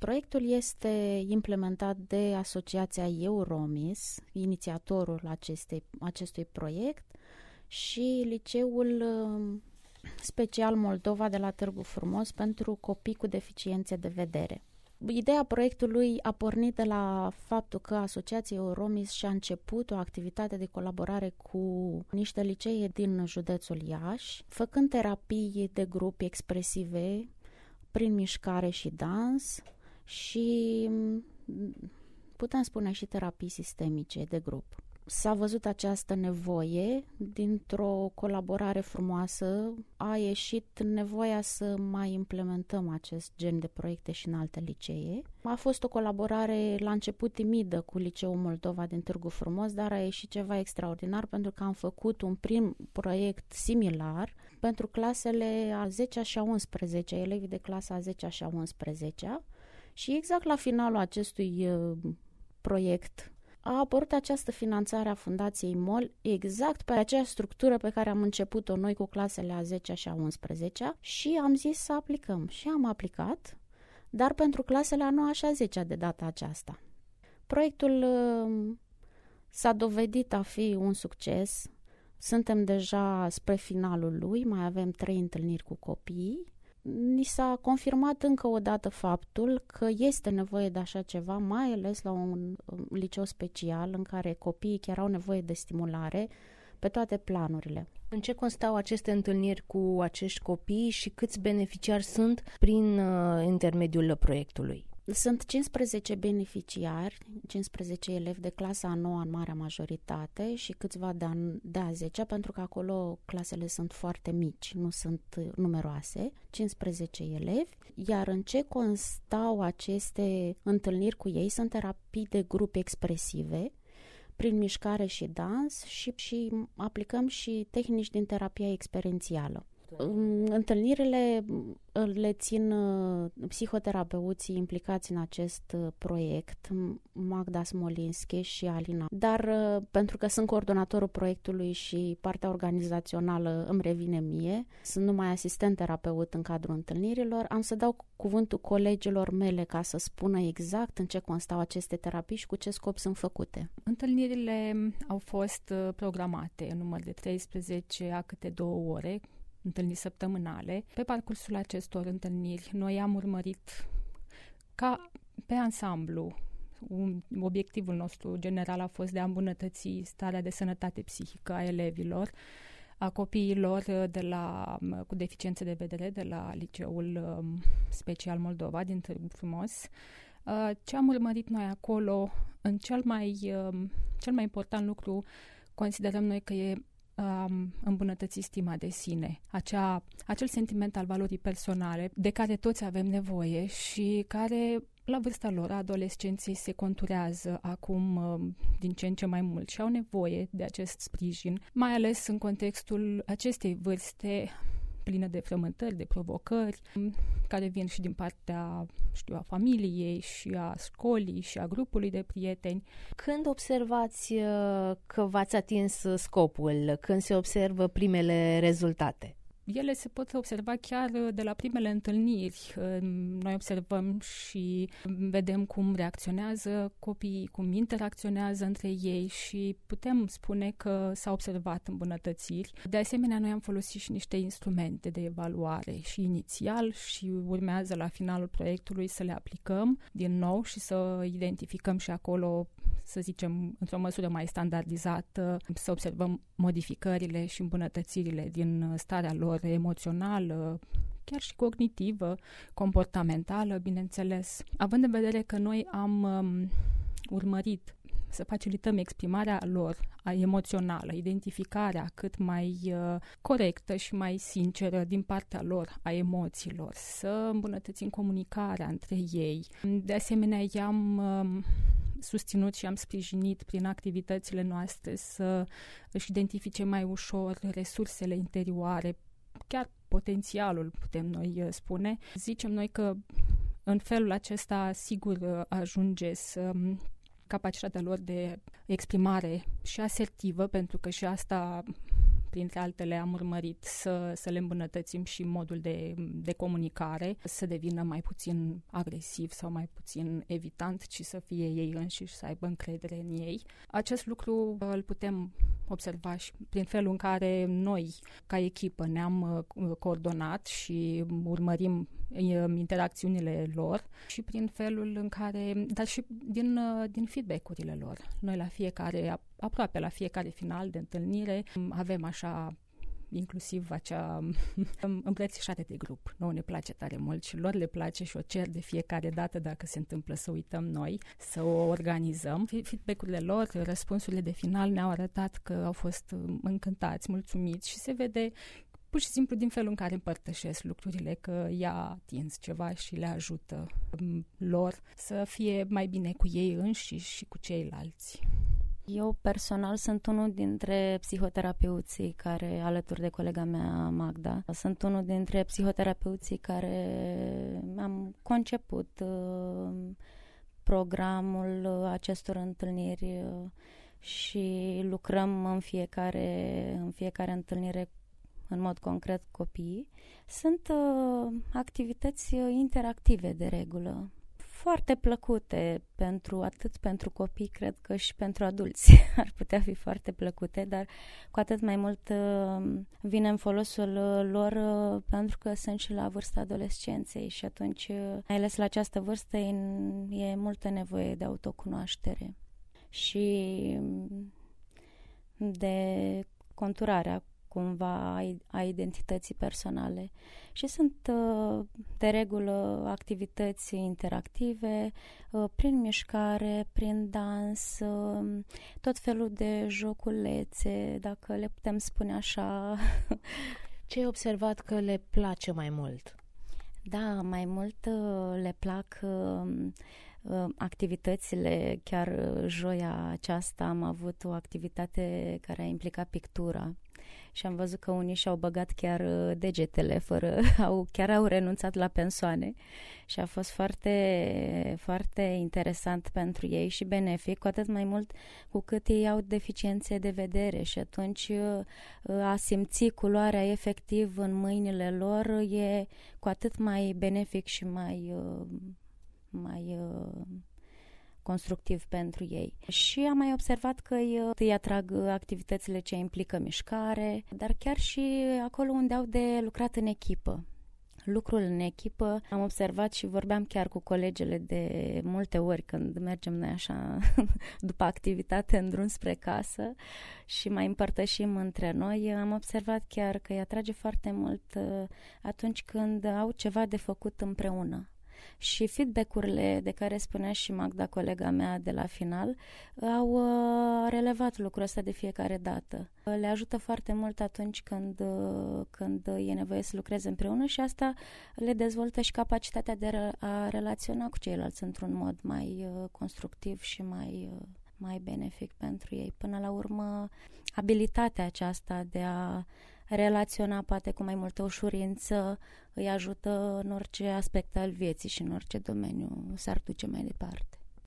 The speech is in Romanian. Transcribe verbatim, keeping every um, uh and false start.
Proiectul este implementat de Asociația Euromis, inițiatorul acestei, acestui proiect, și Liceul Special Moldova de la Târgu Frumos pentru copii cu deficiențe de vedere. Ideea proiectului a pornit de la faptul că Asociația Euromis și-a început o activitate de colaborare cu niște licee din județul Iași, făcând terapii de grup expresive prin mișcare și dans și, putem spune, și terapii sistemice de grup. S-a văzut această nevoie, dintr-o colaborare frumoasă a ieșit nevoia să mai implementăm acest gen de proiecte și în alte licee. A fost o colaborare la început timidă cu Liceul Moldova din Târgu Frumos, dar a ieșit ceva extraordinar pentru că am făcut un prim proiect similar pentru clasele a zecea și a unsprezecea, elevii de clasa a zecea și a unsprezecea, și exact la finalul acestui uh, proiect a apărut această finanțare a Fundației MOL, exact pe aceeași structură pe care am început-o noi cu clasele a zecea și a unsprezecea, și am zis să aplicăm. Și am aplicat, dar pentru clasele a noua și a zecea de data aceasta. Proiectul uh, s-a dovedit a fi un succes. Suntem deja spre finalul lui, mai avem trei întâlniri cu copiii. Ni s-a confirmat încă o dată faptul că este nevoie de așa ceva, mai ales la un liceu special în care copiii chiar au nevoie de stimulare pe toate planurile. În ce constau aceste întâlniri cu acești copii și câți beneficiari sunt prin uh, intermediul proiectului? Sunt cincisprezece beneficiari, cincisprezece elevi de clasa a noua în marea majoritate și câțiva de a, de a zecea, pentru că acolo clasele sunt foarte mici, nu sunt numeroase, cincisprezece elevi. Iar în ce constau aceste întâlniri cu ei? Sunt terapii de grup expresive, prin mișcare și dans, și, și aplicăm și tehnici din terapia experiențială. Întâlnirile le țin psihoterapeuții implicați în acest proiect, Magda Smolinski și Alina. Dar pentru că sunt coordonatorul proiectului și partea organizațională îmi revine mie, sunt numai asistent terapeut în cadrul întâlnirilor, am să dau cuvântul colegilor mele ca să spună exact în ce constau aceste terapii și cu ce scop sunt făcute. Întâlnirile au fost programate în număr de treisprezece a câte două ore, întâlniri săptămânale. Pe parcursul acestor întâlniri, noi am urmărit ca pe ansamblu. Un, obiectivul nostru general a fost de a îmbunătăți starea de sănătate psihică a elevilor, a copiilor de la, cu deficiențe de vedere de la Liceul Special Moldova din Târgu Frumos. Ce am urmărit noi acolo, în cel mai, cel mai important lucru, considerăm noi că e Um, îmbunătăți stima de sine, acea, acel sentiment al valorii personale de care toți avem nevoie și care la vârsta lor, a adolescenței, se conturează acum um, din ce în ce mai mult și au nevoie de acest sprijin, mai ales în contextul acestei vârste plină de frământări, de provocări, care vin și din partea, știu, a familiei și a școlii și a grupului de prieteni. Când observați că v-ați atins scopul? Când se observă primele rezultate? Ele se pot observa chiar de la primele întâlniri. Noi observăm și vedem cum reacționează copiii, cum interacționează între ei și putem spune că s-au observat îmbunătățiri. De asemenea, noi am folosit și niște instrumente de evaluare și inițial și urmează la finalul proiectului să le aplicăm din nou și să identificăm și acolo, să zicem, într-o măsură mai standardizată, să observăm modificările și îmbunătățirile din starea lor emoțională, chiar și cognitivă, comportamentală, bineînțeles. Având în vedere că noi am um, urmărit să facilităm exprimarea lor a emoțională, identificarea cât mai uh, corectă și mai sinceră din partea lor a emoțiilor, să îmbunătățim comunicarea între ei. De asemenea, i-am um, susținut și am sprijinit prin activitățile noastre să își identifice mai ușor resursele interioare, chiar potențialul, putem noi spune. Zicem noi că în felul acesta sigur ajunge să capacitatea lor de exprimare și asertivă, pentru că și asta printre altele, am urmărit să, să le îmbunătățim și modul de, de comunicare, să devină mai puțin agresiv sau mai puțin evitant, ci să fie ei înșiși, să aibă încredere în ei. Acest lucru îl putem observa și prin felul în care noi, ca echipă, ne-am coordonat și urmărim interacțiunile lor și prin felul în care, dar și din, din feedback-urile lor. Noi la fiecare, aproape la fiecare final de întâlnire, avem așa inclusiv acea îmbrățișare de grup. Nouă ne place tare mult și lor le place și o cer de fiecare dată dacă se întâmplă să uităm noi, să o organizăm. Feedback-urile lor, răspunsurile de final ne-au arătat că au fost încântați, mulțumiți și se vede pur și simplu din felul în care împărtășesc lucrurile, că i-a atins ceva și le ajută lor să fie mai bine cu ei înșiși și cu ceilalți. Eu personal sunt unul dintre psihoterapeuții care, alături de colega mea Magda, sunt unul dintre psihoterapeuții care am conceput uh, programul acestor întâlniri uh, și lucrăm în fiecare, în fiecare întâlnire în mod concret copiii. Sunt uh, activități interactive de regulă, foarte plăcute pentru atât pentru copii, cred că și pentru adulți ar putea fi foarte plăcute, dar cu atât mai mult uh, vine în folosul lor uh, pentru că sunt și la vârsta adolescenței și atunci, uh, mai ales la această vârstă, e, e multă nevoie de autocunoaștere și de conturarea cumva a identității personale. Și sunt de regulă activități interactive, prin mișcare, prin dans, tot felul de joculețe, dacă le putem spune așa. Ce ai observat că le place mai mult? Da, mai mult le plac activitățile. Chiar joia aceasta am avut o activitate care a implicat pictura și am văzut că unii și-au băgat chiar degetele, fără, au, chiar au renunțat la pensoane și a fost foarte, foarte interesant pentru ei și benefic, cu atât mai mult cu cât ei au deficiențe de vedere și atunci a simți culoarea efectiv în mâinile lor e cu atât mai benefic și mai, mai constructiv pentru ei. Și am mai observat că îi, îi atrag activitățile ce implică mișcare, dar chiar și acolo unde au de lucrat în echipă. Lucrul în echipă, am observat și vorbeam chiar cu colegele de multe ori când mergem noi așa după activitate în drum spre casă și mai împărtășim între noi, am observat chiar că îi atrage foarte mult atunci când au ceva de făcut împreună. Și feedback-urile de care spunea și Magda, colega mea, de la final, au uh, relevat lucrul ăsta de fiecare dată. Le ajută foarte mult atunci când, uh, când e nevoie să lucreze împreună și asta le dezvoltă și capacitatea de a relaționa cu ceilalți într-un mod mai uh, constructiv și mai, uh, mai benefic pentru ei. Până la urmă, abilitatea aceasta de a relaționa poate cu mai multă ușurință îi ajută în orice aspect al vieții și în orice domeniu s-ar duce mai departe.